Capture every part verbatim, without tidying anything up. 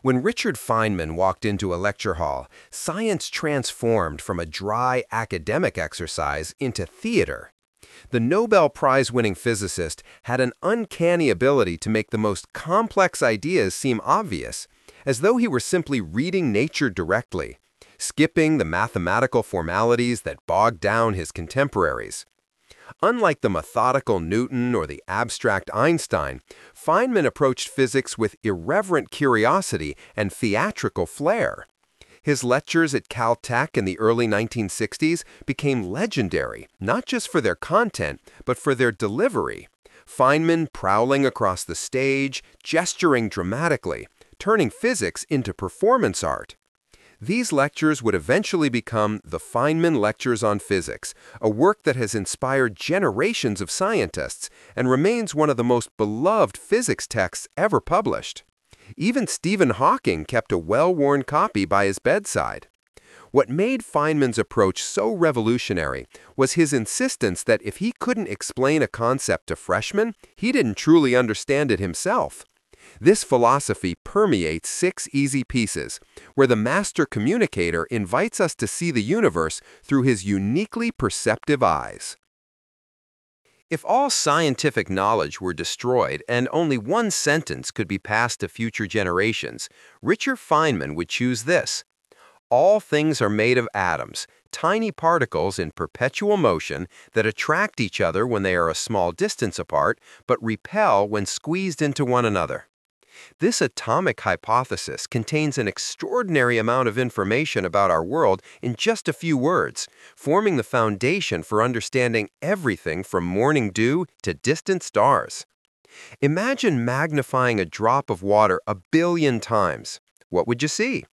When Richard Feynman walked into a lecture hall, science transformed from a dry academic exercise into theater. The Nobel Prize-winning physicist had an uncanny ability to make the most complex ideas seem obvious, as though he were simply reading nature directly, skipping the mathematical formalities that bogged down his contemporaries. Unlike the methodical Newton or the abstract Einstein, Feynman approached physics with irreverent curiosity and theatrical flair. His lectures at Caltech in the early nineteen sixties became legendary, not just for their content, but for their delivery. Feynman prowling across the stage, gesturing dramatically, turning physics into performance art. These lectures would eventually become the Feynman Lectures on Physics, a work that has inspired generations of scientists and remains one of the most beloved physics texts ever published. Even Stephen Hawking kept a well-worn copy by his bedside. What made Feynman's approach so revolutionary was his insistence that if he couldn't explain a concept to freshmen, he didn't truly understand it himself. This philosophy permeates Six Easy Pieces, where the master communicator invites us to see the universe through his uniquely perceptive eyes. If all scientific knowledge were destroyed and only one sentence could be passed to future generations, Richard Feynman would choose this: all things are made of atoms, tiny particles in perpetual motion that attract each other when they are a small distance apart, but repel when squeezed into one another. This atomic hypothesis contains an extraordinary amount of information about our world in just a few words, forming the foundation for understanding everything from morning dew to distant stars. Imagine magnifying a drop of water a billion times. What would you see?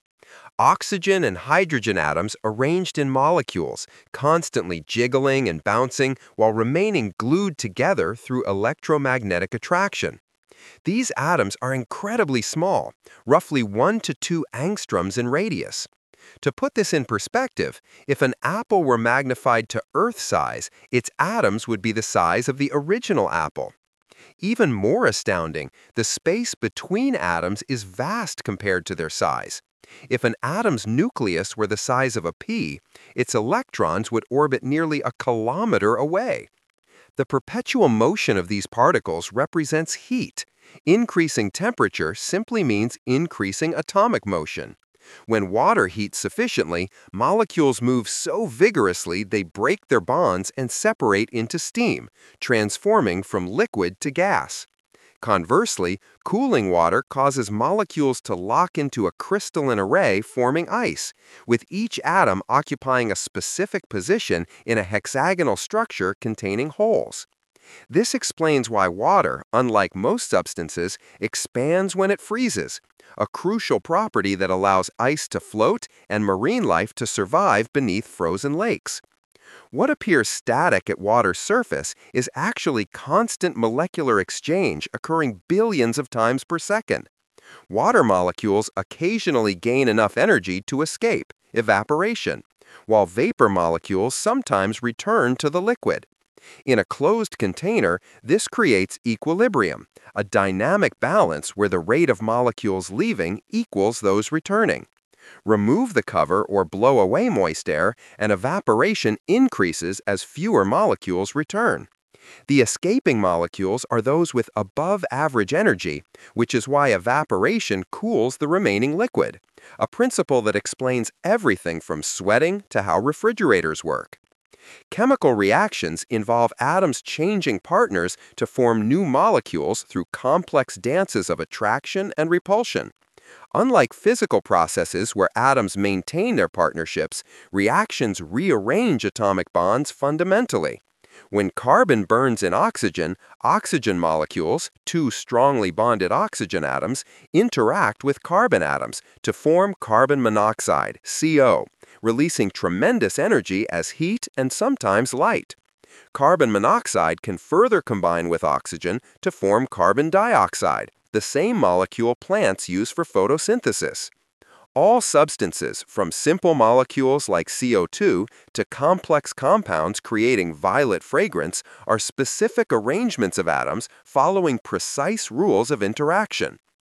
Oxygen and hydrogen atoms arranged in molecules, constantly jiggling and bouncing while remaining glued together through electromagnetic attraction. These atoms are incredibly small, roughly one to two angstroms in radius. To put this in perspective, if an apple were magnified to Earth size, its atoms would be the size of the original apple. Even more astounding, the space between atoms is vast compared to their size. If an atom's nucleus were the size of a pea, its electrons would orbit nearly a kilometer away. The perpetual motion of these particles represents heat. Increasing temperature simply means increasing atomic motion. When water heats sufficiently, molecules move so vigorously they break their bonds and separate into steam, transforming from liquid to gas. Conversely, cooling water causes molecules to lock into a crystalline array, forming ice, with each atom occupying a specific position in a hexagonal structure containing holes. This explains why water, unlike most substances, expands when it freezes, a crucial property that allows ice to float and marine life to survive beneath frozen lakes. What appears static at water's surface is actually constant molecular exchange occurring billions of times per second. Water molecules occasionally gain enough energy to escape, evaporation, while vapor molecules sometimes return to the liquid. In a closed container, this creates equilibrium, a dynamic balance where the rate of molecules leaving equals those returning. Remove the cover or blow away moist air, and evaporation increases as fewer molecules return. The escaping molecules are those with above-average energy, which is why evaporation cools the remaining liquid, a principle that explains everything from sweating to how refrigerators work. Chemical reactions involve atoms changing partners to form new molecules through complex dances of attraction and repulsion. Unlike physical processes where atoms maintain their partnerships, reactions rearrange atomic bonds fundamentally. When carbon burns in oxygen, oxygen molecules, two strongly bonded oxygen atoms, interact with carbon atoms to form carbon monoxide, C O, releasing tremendous energy as heat and sometimes light. Carbon monoxide can further combine with oxygen to form carbon dioxide, the same molecule plants use for photosynthesis. All substances, from simple molecules like C O two to complex compounds creating violet fragrance, are specific arrangements of atoms following precise rules of interaction.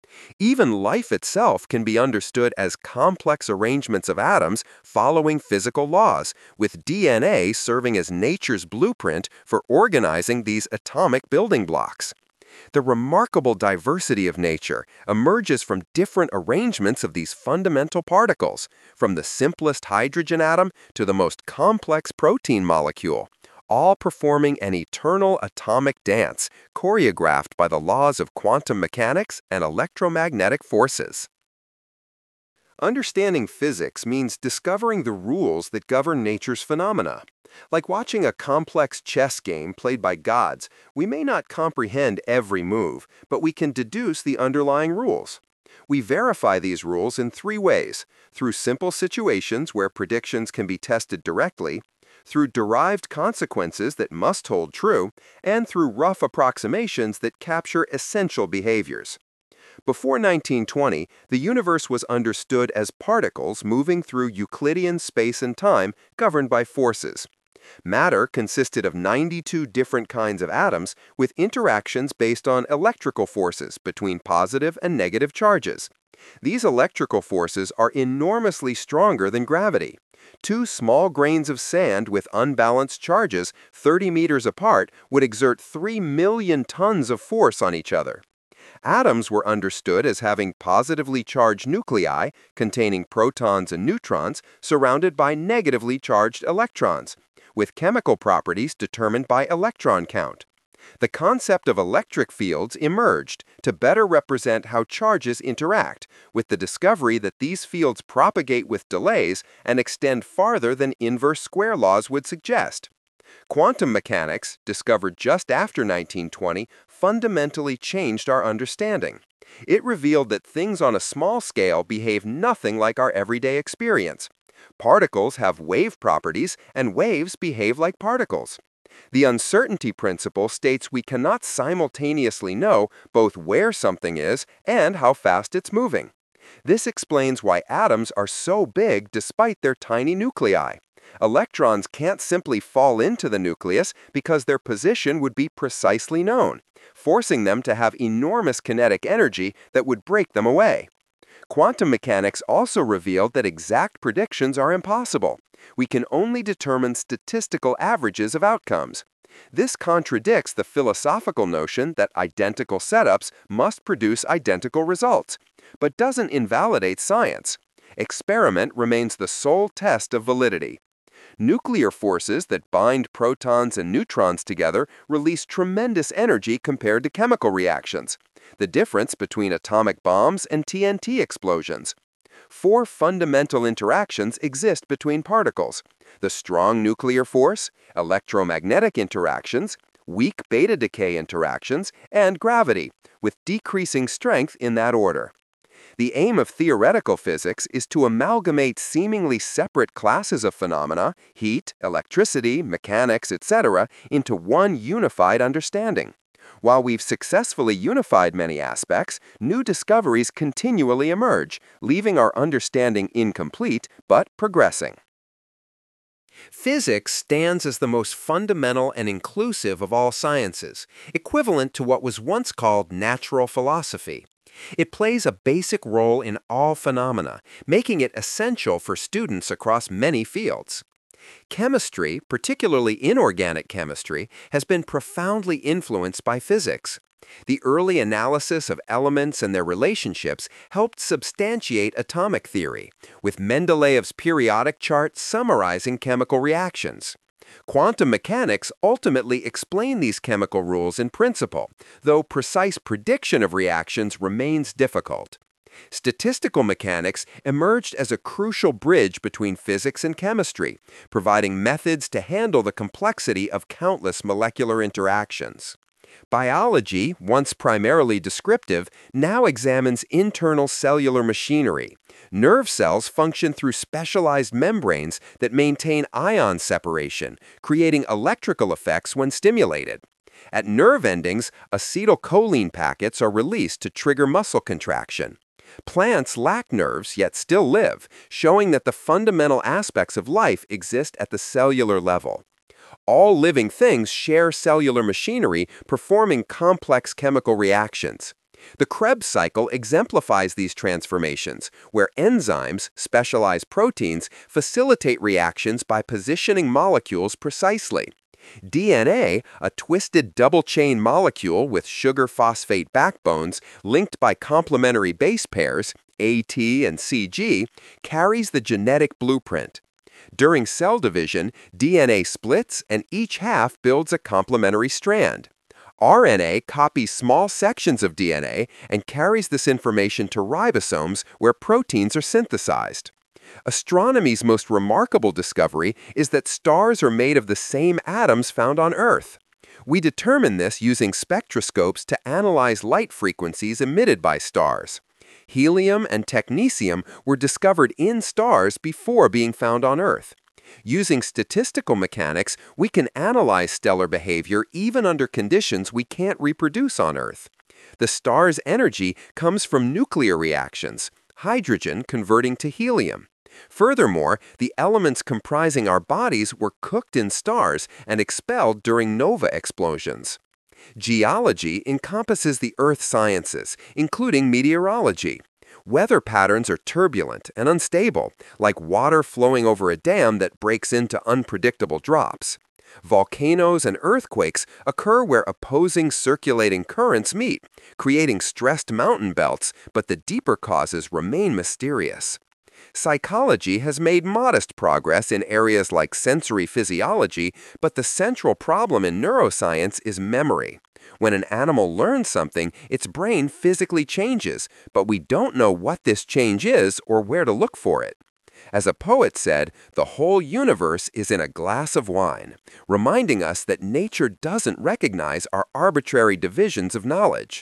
Even life itself can be understood as complex arrangements of atoms following physical laws, with D N A serving as nature's blueprint for organizing these atomic building blocks. The remarkable diversity of nature emerges from different arrangements of these fundamental particles, from the simplest hydrogen atom to the most complex protein molecule, all performing an eternal atomic dance choreographed by the laws of quantum mechanics and electromagnetic forces. Understanding physics means discovering the rules that govern nature's phenomena. Like watching a complex chess game played by gods, we may not comprehend every move, but we can deduce the underlying rules. We verify these rules in three ways: through simple situations where predictions can be tested directly, through derived consequences that must hold true, and through rough approximations that capture essential behaviors. Before nineteen twenty, the universe was understood as particles moving through Euclidean space and time governed by forces. Matter consisted of ninety-two different kinds of atoms with interactions based on electrical forces between positive and negative charges. These electrical forces are enormously stronger than gravity. Two small grains of sand with unbalanced charges thirty meters apart would exert three million tons of force on each other. Atoms were understood as having positively charged nuclei containing protons and neutrons surrounded by negatively charged electrons, with chemical properties determined by electron count. The concept of electric fields emerged to better represent how charges interact, with the discovery that these fields propagate with delays and extend farther than inverse square laws would suggest. Quantum mechanics, discovered just after nineteen twenty, fundamentally changed our understanding. It revealed that things on a small scale behave nothing like our everyday experience. Particles have wave properties, and waves behave like particles. The uncertainty principle states we cannot simultaneously know both where something is and how fast it's moving. This explains why atoms are so big despite their tiny nuclei. Electrons can't simply fall into the nucleus because their position would be precisely known, forcing them to have enormous kinetic energy that would break them away. Quantum mechanics also revealed that exact predictions are impossible. We can only determine statistical averages of outcomes. This contradicts the philosophical notion that identical setups must produce identical results, but doesn't invalidate science. Experiment remains the sole test of validity. Nuclear forces that bind protons and neutrons together release tremendous energy compared to chemical reactions, the difference between atomic bombs and T N T explosions. Four fundamental interactions exist between particles: the strong nuclear force, electromagnetic interactions, weak beta decay interactions, and gravity, with decreasing strength in that order. The aim of theoretical physics is to amalgamate seemingly separate classes of phenomena, heat, electricity, mechanics, et cetera, into one unified understanding. While we've successfully unified many aspects, new discoveries continually emerge, leaving our understanding incomplete but progressing. Physics stands as the most fundamental and inclusive of all sciences, equivalent to what was once called natural philosophy. It plays a basic role in all phenomena, making it essential for students across many fields. Chemistry, particularly inorganic chemistry, has been profoundly influenced by physics. The early analysis of elements and their relationships helped substantiate atomic theory, with Mendeleev's periodic chart summarizing chemical reactions. Quantum mechanics ultimately explain these chemical rules in principle, though precise prediction of reactions remains difficult. Statistical mechanics emerged as a crucial bridge between physics and chemistry, providing methods to handle the complexity of countless molecular interactions. Biology, once primarily descriptive, now examines internal cellular machinery. Nerve cells function through specialized membranes that maintain ion separation, creating electrical effects when stimulated. At nerve endings, acetylcholine packets are released to trigger muscle contraction. Plants lack nerves yet still live, showing that the fundamental aspects of life exist at the cellular level. All living things share cellular machinery performing complex chemical reactions. The Krebs cycle exemplifies these transformations, where enzymes, specialized proteins, facilitate reactions by positioning molecules precisely. D N A, a twisted double-chain molecule with sugar-phosphate backbones linked by complementary base pairs, A T and C G, carries the genetic blueprint. During cell division, D N A splits and each half builds a complementary strand. R N A copies small sections of D N A and carries this information to ribosomes where proteins are synthesized. Astronomy's most remarkable discovery is that stars are made of the same atoms found on Earth. We determine this using spectroscopes to analyze light frequencies emitted by stars. Helium and technetium were discovered in stars before being found on Earth. Using statistical mechanics, we can analyze stellar behavior even under conditions we can't reproduce on Earth. The star's energy comes from nuclear reactions, hydrogen converting to helium. Furthermore, the elements comprising our bodies were cooked in stars and expelled during nova explosions. Geology encompasses the earth sciences, including meteorology. Weather patterns are turbulent and unstable, like water flowing over a dam that breaks into unpredictable drops. Volcanoes and earthquakes occur where opposing circulating currents meet, creating stressed mountain belts, but the deeper causes remain mysterious. Psychology has made modest progress in areas like sensory physiology, but the central problem in neuroscience is memory. When an animal learns something, its brain physically changes, but we don't know what this change is or where to look for it. As a poet said, the whole universe is in a glass of wine, reminding us that nature doesn't recognize our arbitrary divisions of knowledge.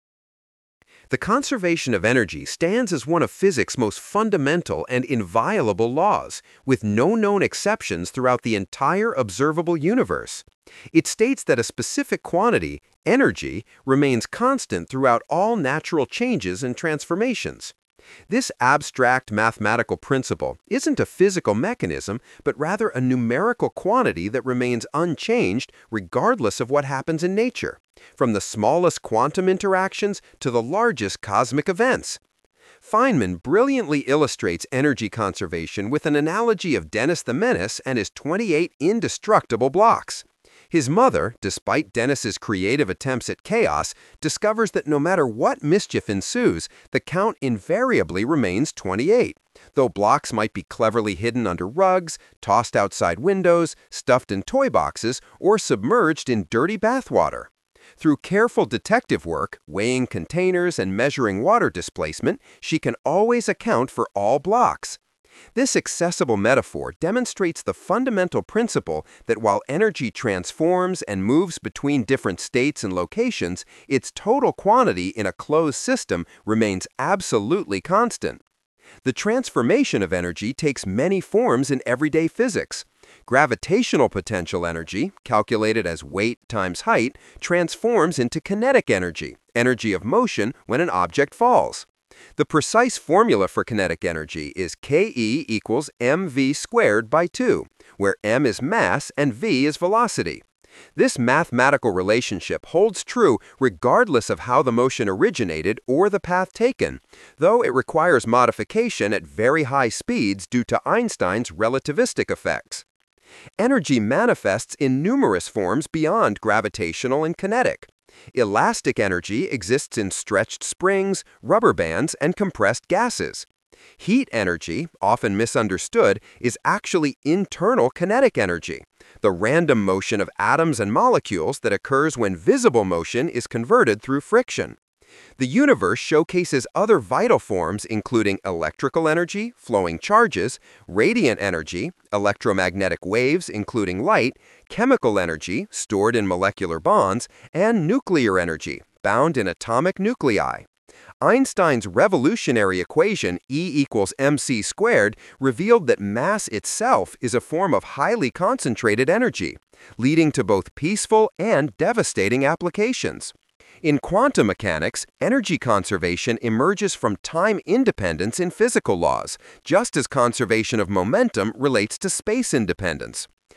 The conservation of energy stands as one of physics' most fundamental and inviolable laws, with no known exceptions throughout the entire observable universe. It states that a specific quantity, energy, remains constant throughout all natural changes and transformations. This abstract mathematical principle isn't a physical mechanism, but rather a numerical quantity that remains unchanged regardless of what happens in nature, from the smallest quantum interactions to the largest cosmic events. Feynman brilliantly illustrates energy conservation with an analogy of Dennis the Menace and his twenty-eight indestructible blocks. His mother, despite Dennis's creative attempts at chaos, discovers that no matter what mischief ensues, the count invariably remains twenty-eight, though blocks might be cleverly hidden under rugs, tossed outside windows, stuffed in toy boxes, or submerged in dirty bathwater. Through careful detective work, weighing containers and measuring water displacement, she can always account for all blocks. This accessible metaphor demonstrates the fundamental principle that while energy transforms and moves between different states and locations, its total quantity in a closed system remains absolutely constant. The transformation of energy takes many forms in everyday physics. Gravitational potential energy, calculated as weight times height, transforms into kinetic energy, energy of motion when an object falls. The precise formula for kinetic energy is K E equals mv squared by two, where m is mass and v is velocity. This mathematical relationship holds true regardless of how the motion originated or the path taken, though it requires modification at very high speeds due to Einstein's relativistic effects. Energy manifests in numerous forms beyond gravitational and kinetic. Elastic energy exists in stretched springs, rubber bands, and compressed gases. Heat energy, often misunderstood, is actually internal kinetic energy, the random motion of atoms and molecules that occurs when visible motion is converted through friction. The universe showcases other vital forms including electrical energy, flowing charges, radiant energy, electromagnetic waves including light, chemical energy, stored in molecular bonds, and nuclear energy, bound in atomic nuclei. Einstein's revolutionary equation E equals mc squared revealed that mass itself is a form of highly concentrated energy, leading to both peaceful and devastating applications. In quantum mechanics, energy conservation emerges from time independence in physical laws, just as conservation of momentum relates to space independence.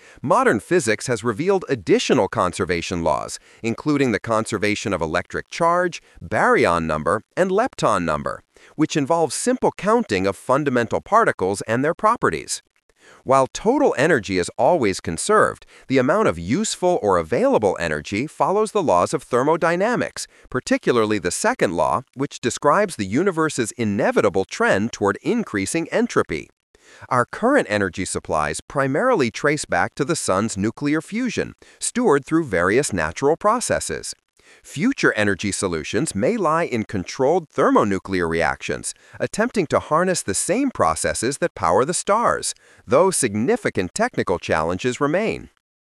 Modern physics has revealed additional conservation laws, including the conservation of electric charge, baryon number, and lepton number, which involve simple counting of fundamental particles and their properties. While total energy is always conserved, the amount of useful or available energy follows the laws of thermodynamics, particularly the second law, which describes the universe's inevitable trend toward increasing entropy. Our current energy supplies primarily trace back to the sun's nuclear fusion, stored through various natural processes. Future energy solutions may lie in controlled thermonuclear reactions, attempting to harness the same processes that power the stars, though significant technical challenges remain.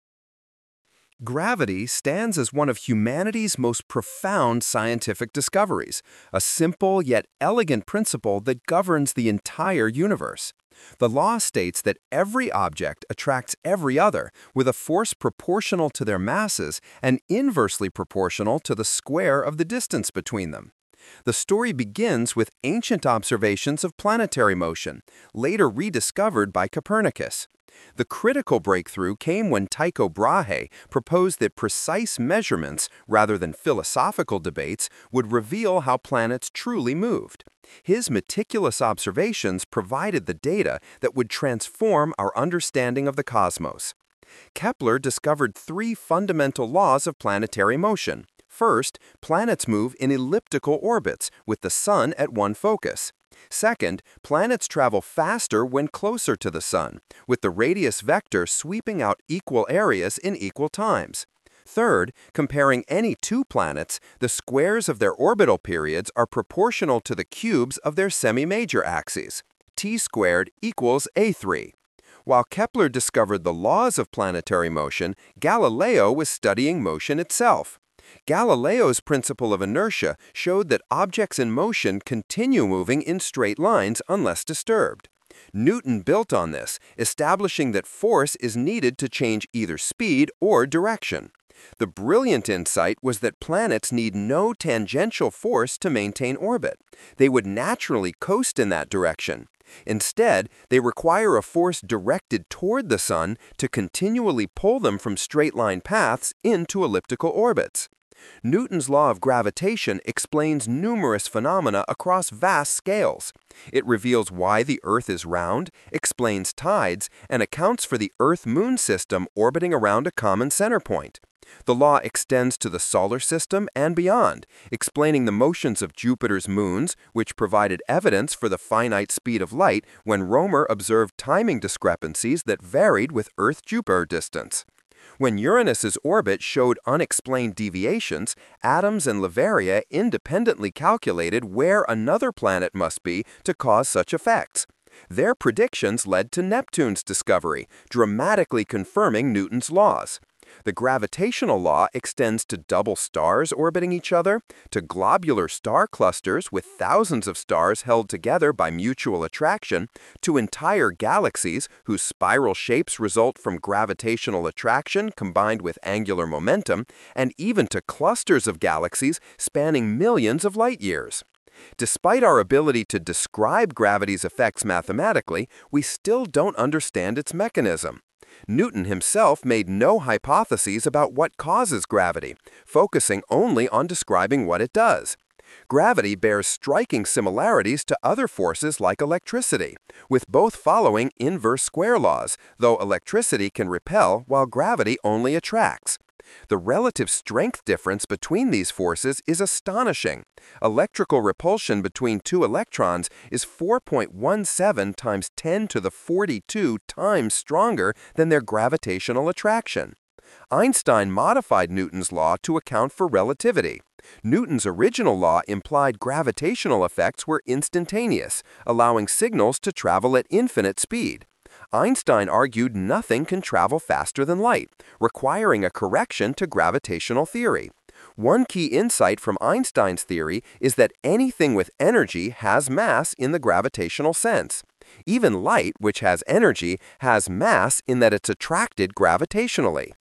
Gravity stands as one of humanity's most profound scientific discoveries, a simple yet elegant principle that governs the entire universe. The law states that every object attracts every other with a force proportional to their masses and inversely proportional to the square of the distance between them. The story begins with ancient observations of planetary motion, later rediscovered by Copernicus. The critical breakthrough came when Tycho Brahe proposed that precise measurements, rather than philosophical debates, would reveal how planets truly moved. His meticulous observations provided the data that would transform our understanding of the cosmos. Kepler discovered three fundamental laws of planetary motion. First, planets move in elliptical orbits, with the Sun at one focus. Second, planets travel faster when closer to the Sun, with the radius vector sweeping out equal areas in equal times. Third, comparing any two planets, the squares of their orbital periods are proportional to the cubes of their semi-major axes. T squared equals A three. While Kepler discovered the laws of planetary motion, Galileo was studying motion itself. Galileo's principle of inertia showed that objects in motion continue moving in straight lines unless disturbed. Newton built on this, establishing that force is needed to change either speed or direction. The brilliant insight was that planets need no tangential force to maintain orbit. They would naturally coast in that direction. Instead, they require a force directed toward the Sun to continually pull them from straight-line paths into elliptical orbits. Newton's law of gravitation explains numerous phenomena across vast scales. It reveals why the Earth is round, explains tides, and accounts for the Earth-Moon system orbiting around a common center point. The law extends to the solar system and beyond, explaining the motions of Jupiter's moons, which provided evidence for the finite speed of light when Romer observed timing discrepancies that varied with Earth-Jupiter distance. When Uranus's orbit showed unexplained deviations, Adams and Leverrier independently calculated where another planet must be to cause such effects. Their predictions led to Neptune's discovery, dramatically confirming Newton's laws. The gravitational law extends to double stars orbiting each other, to globular star clusters with thousands of stars held together by mutual attraction, to entire galaxies whose spiral shapes result from gravitational attraction combined with angular momentum, and even to clusters of galaxies spanning millions of light years. Despite our ability to describe gravity's effects mathematically, we still don't understand its mechanism. Newton himself made no hypotheses about what causes gravity, focusing only on describing what it does. Gravity bears striking similarities to other forces like electricity, with both following inverse square laws, though electricity can repel while gravity only attracts. The relative strength difference between these forces is astonishing. Electrical repulsion between two electrons is four point one seven times ten to the forty-two times stronger than their gravitational attraction. Einstein modified Newton's law to account for relativity. Newton's original law implied gravitational effects were instantaneous, allowing signals to travel at infinite speed. Einstein argued nothing can travel faster than light, requiring a correction to gravitational theory. One key insight from Einstein's theory is that anything with energy has mass in the gravitational sense. Even light, which has energy, has mass in that it's attracted gravitationally.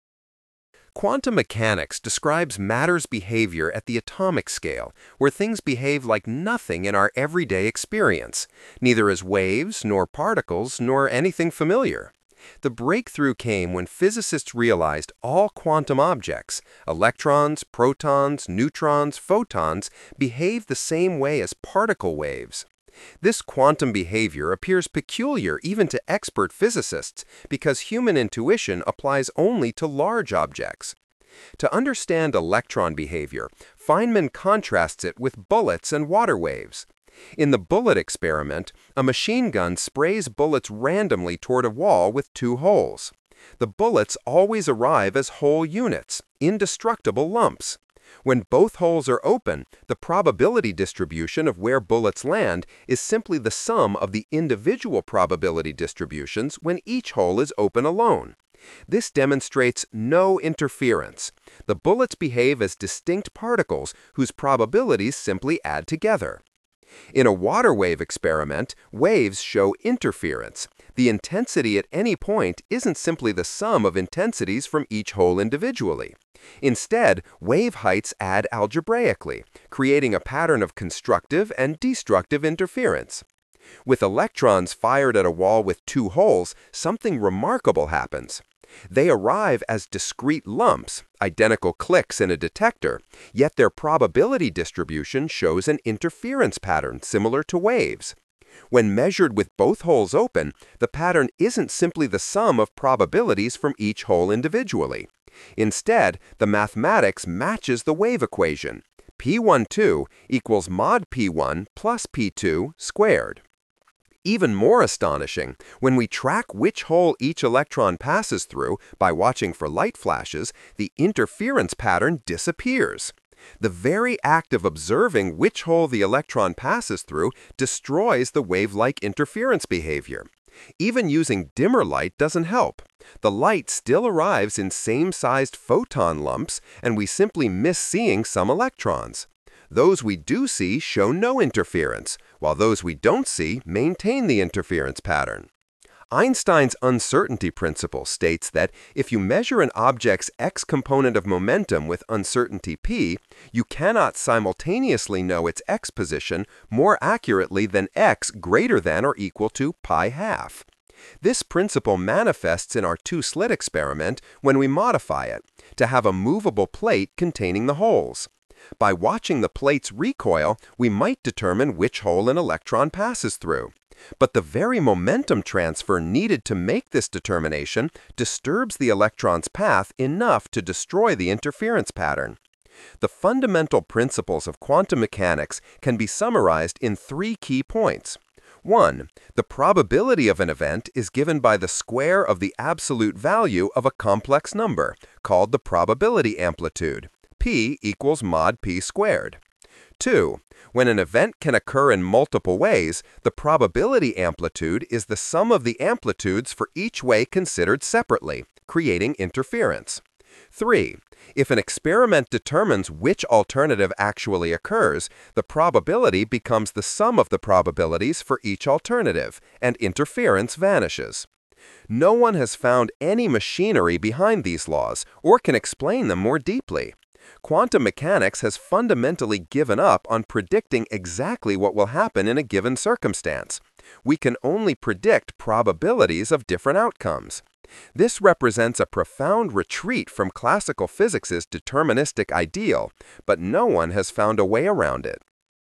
Quantum mechanics describes matter's behavior at the atomic scale, where things behave like nothing in our everyday experience, neither as waves, nor particles, nor anything familiar. The breakthrough came when physicists realized all quantum objects, electrons, protons, neutrons, photons, behave the same way as particle waves. This quantum behavior appears peculiar even to expert physicists because human intuition applies only to large objects. To understand electron behavior, Feynman contrasts it with bullets and water waves. In the bullet experiment, a machine gun sprays bullets randomly toward a wall with two holes. The bullets always arrive as whole units, indestructible lumps. When both holes are open, the probability distribution of where bullets land is simply the sum of the individual probability distributions when each hole is open alone. This demonstrates no interference. The bullets behave as distinct particles whose probabilities simply add together. In a water wave experiment, waves show interference. The intensity at any point isn't simply the sum of intensities from each hole individually. Instead, wave heights add algebraically, creating a pattern of constructive and destructive interference. With electrons fired at a wall with two holes, something remarkable happens. They arrive as discrete lumps, identical clicks in a detector, yet their probability distribution shows an interference pattern similar to waves. When measured with both holes open, the pattern isn't simply the sum of probabilities from each hole individually. Instead, the mathematics matches the wave equation. P twelve equals mod P one plus P two squared. Even more astonishing, when we track which hole each electron passes through by watching for light flashes, the interference pattern disappears. The very act of observing which hole the electron passes through destroys the wave-like interference behavior. Even using dimmer light doesn't help. The light still arrives in same-sized photon lumps, and we simply miss seeing some electrons. Those we do see show no interference, while those we don't see maintain the interference pattern. Einstein's uncertainty principle states that if you measure an object's x component of momentum with uncertainty p, you cannot simultaneously know its x position more accurately than x greater than or equal to pi half. This principle manifests in our two-slit experiment when we modify it to have a movable plate containing the holes. By watching the plates recoil, we might determine which hole an electron passes through. But the very momentum transfer needed to make this determination disturbs the electron's path enough to destroy the interference pattern. The fundamental principles of quantum mechanics can be summarized in three key points. One, the probability of an event is given by the square of the absolute value of a complex number, called the probability amplitude. P equals mod p squared. Two, when an event can occur in multiple ways, the probability amplitude is the sum of the amplitudes for each way considered separately, creating interference. Three, if an experiment determines which alternative actually occurs, the probability becomes the sum of the probabilities for each alternative, and interference vanishes. No one has found any machinery behind these laws or can explain them more deeply. Quantum mechanics has fundamentally given up on predicting exactly what will happen in a given circumstance. We can only predict probabilities of different outcomes. This represents a profound retreat from classical physics's deterministic ideal, but no one has found a way around it.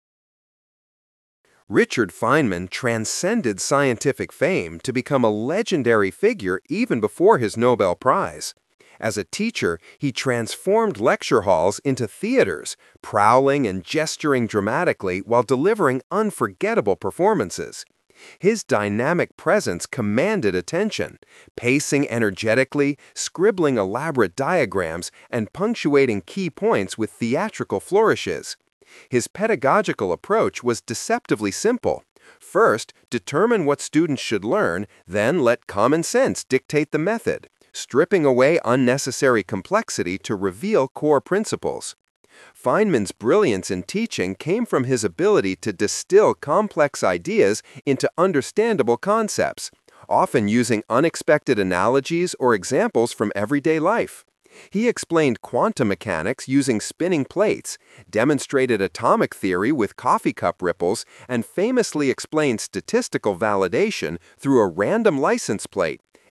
Richard Feynman transcended scientific fame to become a legendary figure even before his Nobel Prize. As a teacher, he transformed lecture halls into theaters, prowling and gesturing dramatically while delivering unforgettable performances. His dynamic presence commanded attention, pacing energetically, scribbling elaborate diagrams, and punctuating key points with theatrical flourishes. His pedagogical approach was deceptively simple. First, determine what students should learn, then let common sense dictate the method, stripping away unnecessary complexity to reveal core principles. Feynman's brilliance in teaching came from his ability to distill complex ideas into understandable concepts, often using unexpected analogies or examples from everyday life. He explained quantum mechanics using spinning plates, demonstrated atomic theory with coffee cup ripples, and famously explained statistical validation through a random license plate,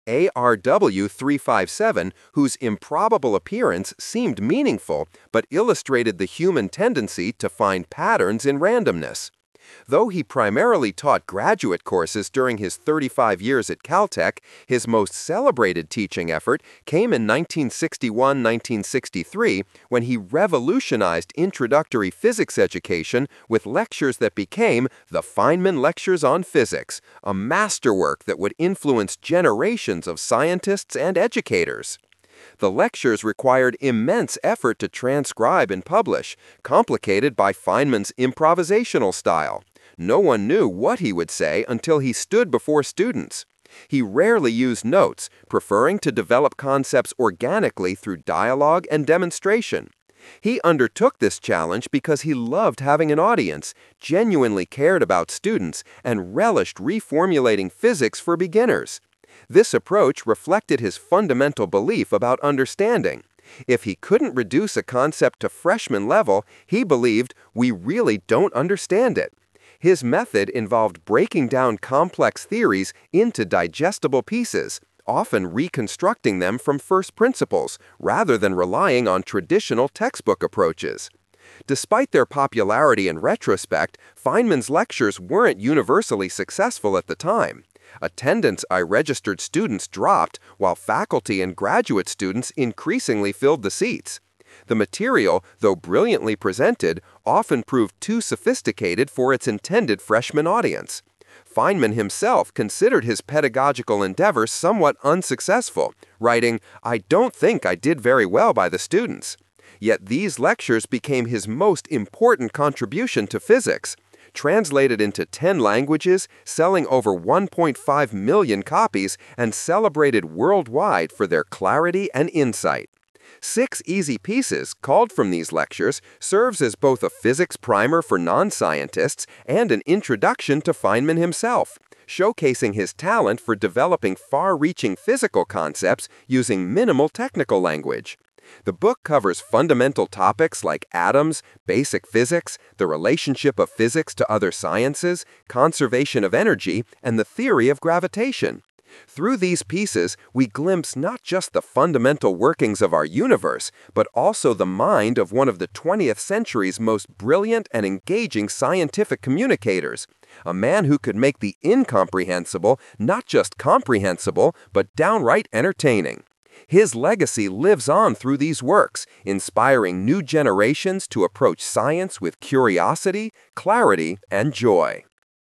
A R W three five seven, whose improbable appearance seemed meaningful but illustrated the human tendency to find patterns in randomness. Though he primarily taught graduate courses during his thirty-five years at Caltech, his most celebrated teaching effort came in nineteen sixty-one to nineteen sixty-three when he revolutionized introductory physics education with lectures that became the Feynman Lectures on Physics, a masterwork that would influence generations of scientists and educators. The lectures required immense effort to transcribe and publish, complicated by Feynman's improvisational style. No one knew what he would say until he stood before students. He rarely used notes, preferring to develop concepts organically through dialogue and demonstration. He undertook this challenge because he loved having an audience, genuinely cared about students, and relished reformulating physics for beginners. This approach reflected his fundamental belief about understanding. If he couldn't reduce a concept to freshman level, he believed we really don't understand it. His method involved breaking down complex theories into digestible pieces, often reconstructing them from first principles, rather than relying on traditional textbook approaches. Despite their popularity in retrospect, Feynman's lectures weren't universally successful at the time. Attendance by registered students dropped, while faculty and graduate students increasingly filled the seats. The material, though brilliantly presented, often proved too sophisticated for its intended freshman audience. Feynman himself considered his pedagogical endeavors somewhat unsuccessful, writing, "I don't think I did very well by the students." Yet these lectures became his most important contribution to physics. Translated into ten languages, selling over one point five million copies, and celebrated worldwide for their clarity and insight. Six easy pieces, called from these lectures, serves as both a physics primer for non-scientists and an introduction to Feynman himself, showcasing his talent for developing far-reaching physical concepts using minimal technical language. The book covers fundamental topics like atoms, basic physics, the relationship of physics to other sciences, conservation of energy, and the theory of gravitation. Through these pieces, we glimpse not just the fundamental workings of our universe, but also the mind of one of the twentieth century's most brilliant and engaging scientific communicators, a man who could make the incomprehensible not just comprehensible, but downright entertaining. His legacy lives on through these works, inspiring new generations to approach science with curiosity, clarity, and joy.